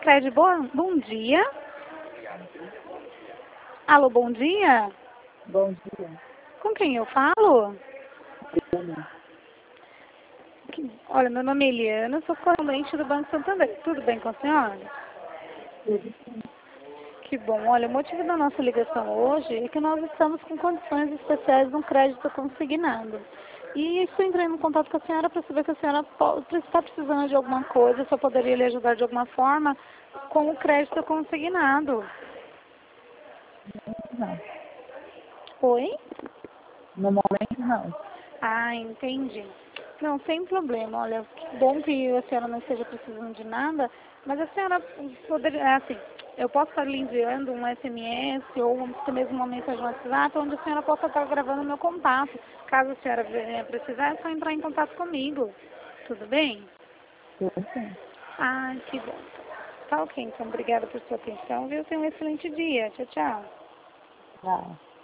Sicredi, bom dia. Alô, bom dia. Bom dia. Com quem eu falo? Eliana. Olha, meu nome é Eliana, sou correspondente do Banco Santander. Tudo bem com a senhora? Tudo bem. Que bom. Olha, o motivo da nossa ligação hoje é que nós estamos com condições especiais de um crédito consignado. E estou entrando em contato com a senhora para saber que a senhora está precisando de alguma coisa, se eu poderia lhe ajudar de alguma forma com o crédito consignado. Não. Oi? No momento, não. Ah, entendi. Não, sem problema. Olha, que bom que a senhora não esteja precisando de nada, mas a senhora poderia, assim, eu posso estar lhe enviando um SMS ou até mesmo uma mensagem no WhatsApp onde a senhora possa estar gravando meu contato. Caso a senhora venha precisar, é só entrar em contato comigo. Tudo bem? Tudo bem. Ah, que bom. Tá ok, então obrigada por sua atenção, viu? Tenha um excelente dia. Tchau, tchau. Tchau.